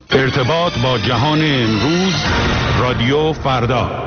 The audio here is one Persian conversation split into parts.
ارتباط با جهان امروز، رادیو فردا.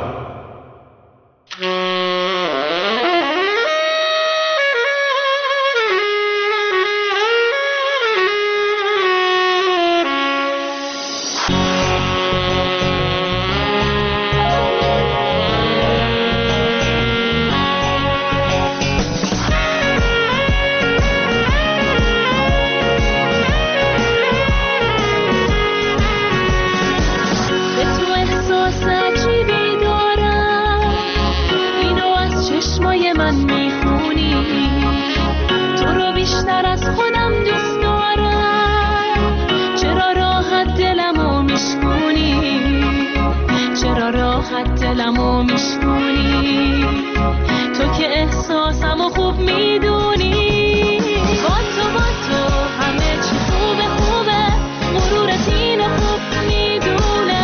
دلمو میشکنی تو که احساسمو خوب میدونی. با تو همه چی خوبه خوبه، غرورت اینو خوب میدونه.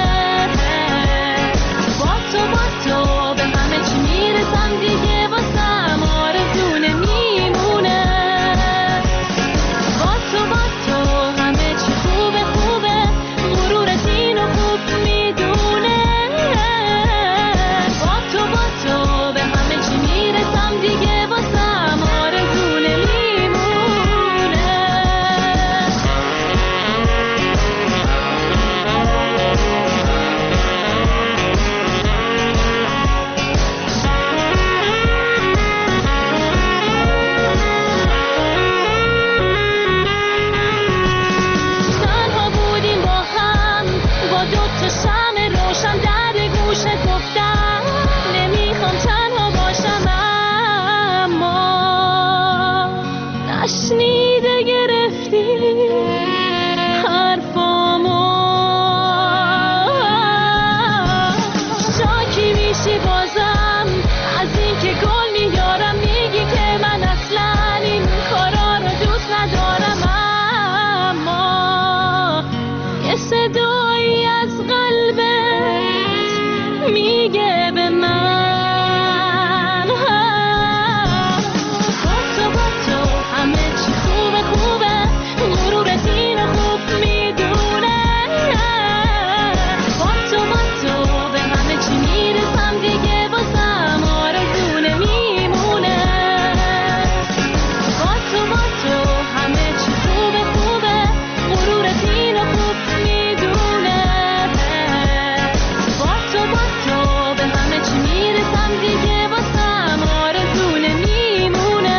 با تو به همه چی میرسم دیگه، واسم آرزو نمیمونه. با تو همه چی خوبه خوبه، غرورت اینو خوب میدونه. به همه چی میرسم دیگه، واسم آرزو نمیمونه. تنها بودیم با هم، با دوتا شمع روشن در گوشه گفتم نمیخوام تنها باشم، اما نشنیده گرفتی حرفامو. شاکی میشی بازم از این که گل میارم، میگی که من اصلا این کارا رو دوست ندارم، اما یه صدایی از قلبت میگه به من با تو همه چی خوبه خوبه، غرورت اینو خوب میدونه. با تو به همه چی میرسم دیگه، واسم آرزو نمیمونه. با تو همه چی خوبه خوبه، غرورت اینو خوب میدونه. با تو به همه چی میرسم دیگه، واسم آرزو نمیمونه.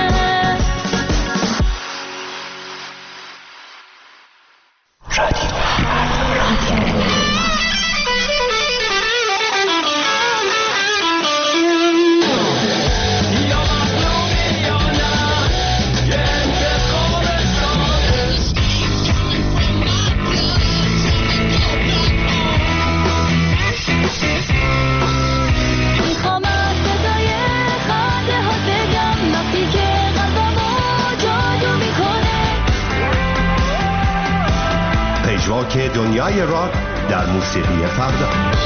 میخوام از صدای خنده ها بگم وقتی که قلبمو جادو میکنه. پژواک دنیای راک در موسیقی فردا.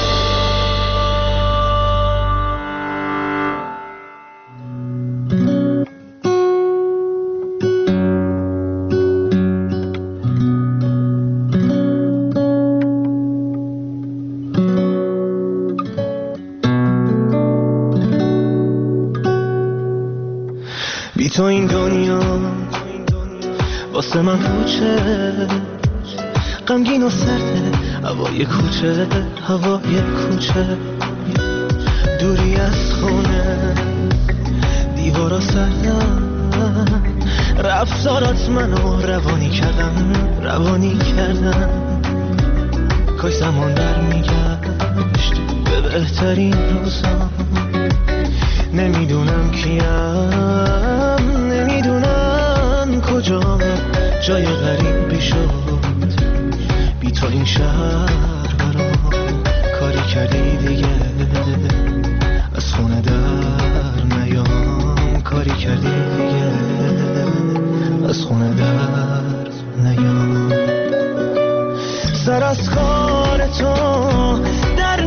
بی تو این دنیا واسه من پوچه، غمگین و سرده هوای کوچه، هوای کوچه. دوری از خونه دیوارا سردن، رفتارات منو روانی کردن. کاش زمان در میگشت به بهترین روزا. نمیدونم کیم، نمیدونم کجام، جای غریبی شد بی تو این شهر برام. کاری کردی دیگه از خونه در نیام، کاری کردی دیگه از خونه در نیام. سر از کار تو در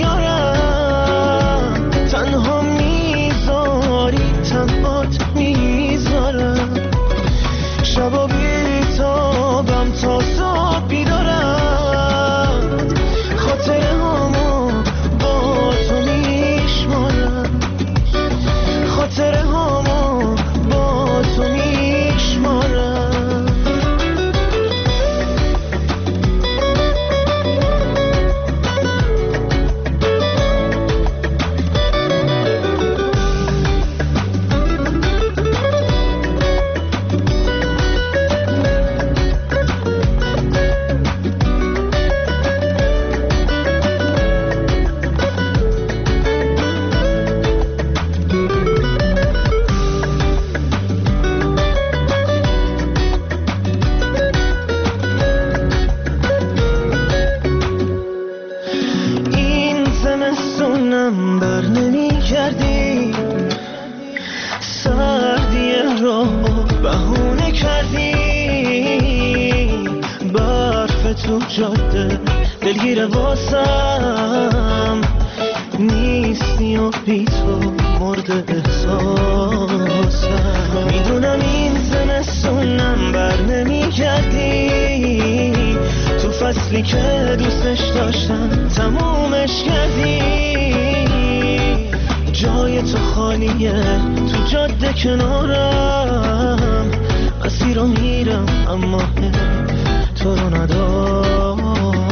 نمیارم، تنها میذاری تنهات میذارم. شبا بیتابم تا صبح بیدارم، راه تو جاده دلگیر واسم نیستی و بی تو مرد احساسم. میدونم این زمستونم بر نمی کردی، تو فصلی که دوستش داشتم تمومش کردی. جای تو خالیه تو جاده کنارم، مسیر رو میرم اما تو رو ندارم.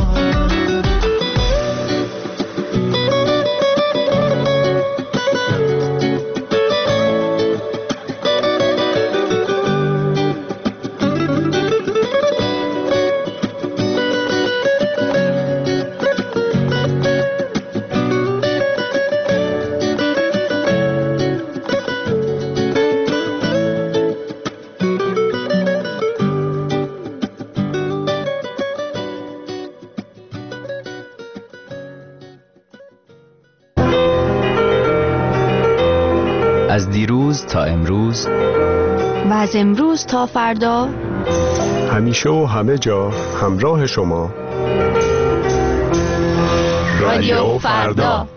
از دیروز تا امروز و از امروز تا فردا، همیشه و همه جا همراه شما. رادیو فردا.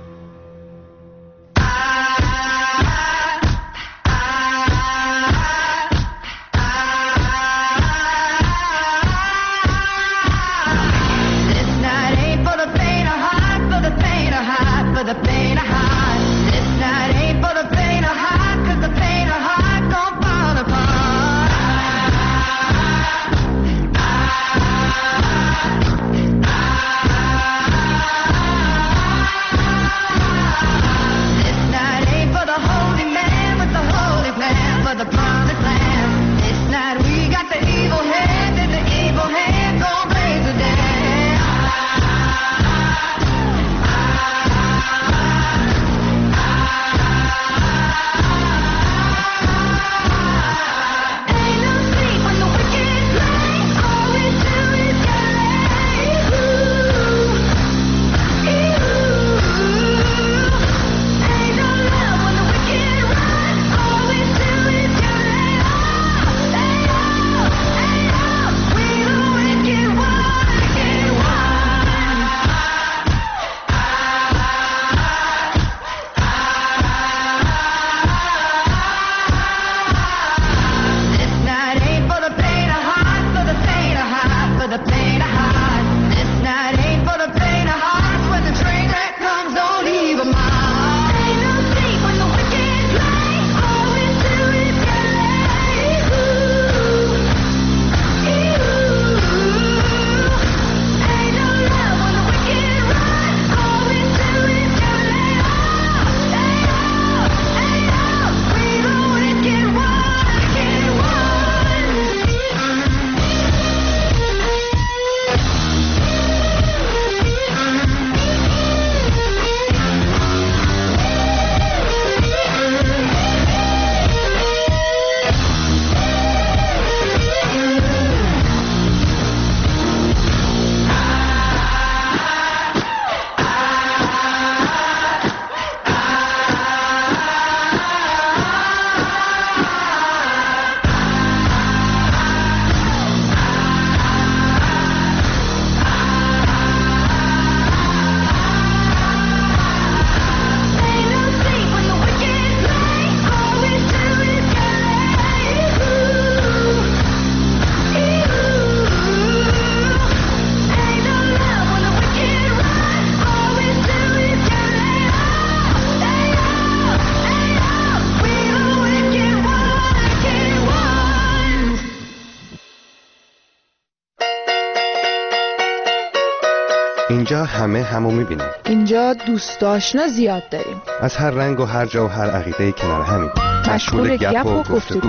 اینجا همه همو میبینیم. اینجا دوست آشنا زیاد داریم. از هر رنگ و هر جا و هر عقیده کنار همین. مشغول گپ و گفتگو.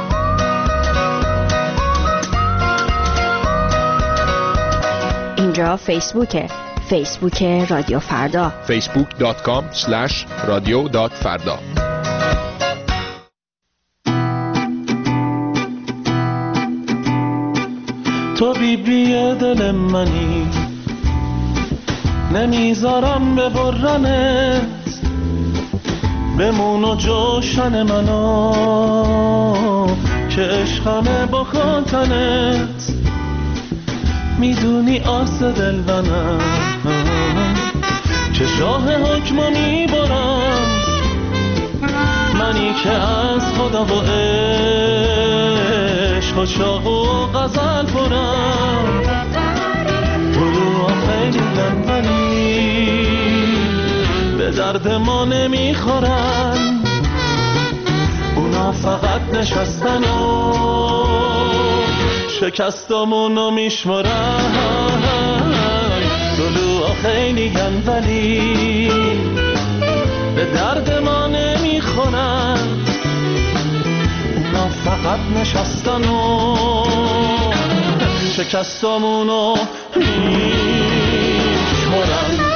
اینجا فیسبوکه. فیسبوک رادیو فردا. facebook.com/radio.farda. تو بیبی دل منی، نمیذارم ببرنت، بمون و جوشن منو که عشقمه با خاطنت. میدونی آس دل منم که شاه حکمو میبرم، منی که از خدا و عشق و شوق و غزل پرم. طلوع خیلی ولی به درد ما نمیخورن، اونا فقط نشستن و شکستامونو میشمرن. طلوع خیلی ولی به درد ما نمیخورن، اونا فقط نشستن و شکستامونو میشمرن.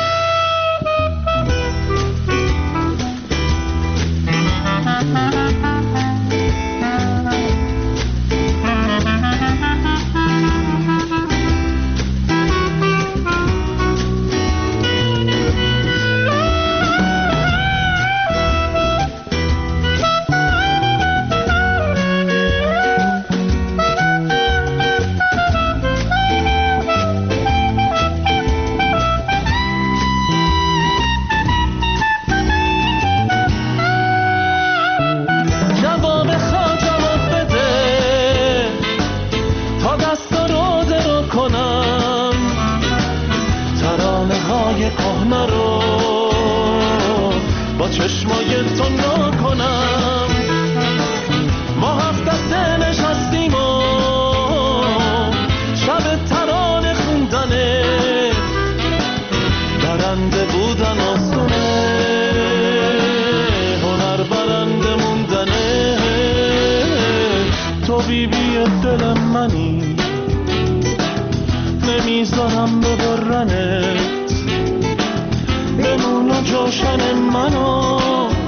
نمیذارم ببرنت، بمون و جوشن منو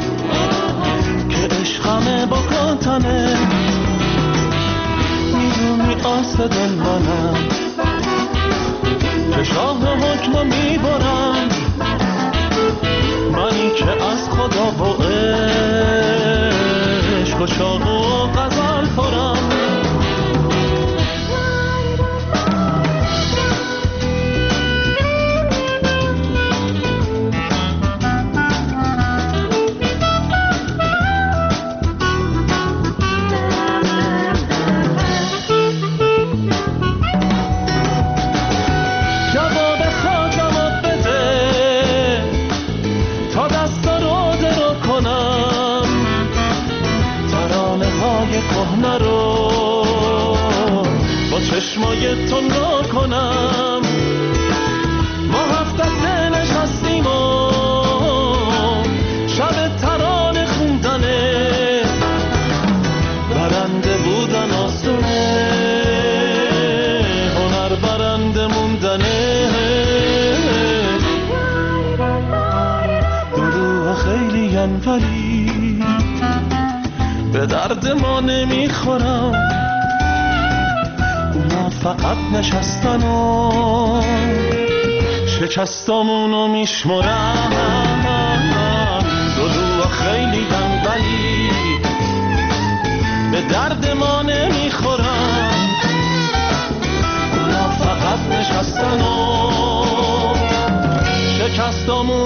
که عشقمه با کاتنه. میدونی آس دل منم که شاه حکمو میبرم، منی که از خدا و عشق و شوق و غزل پرم. چشمای تو نگاه کنم، ما هفت دسته نشستیم و شب ترانه خوندنه، برنده بودن آسونه، هنر برنده موندنه. دلو خیلی ولی به درد ما نمیخورم، فقط نشستن و شکستامونو میشمرن. دلو خیلی ولی به درد ما نمیخورن، اونا فقط نشستن و شکستامونو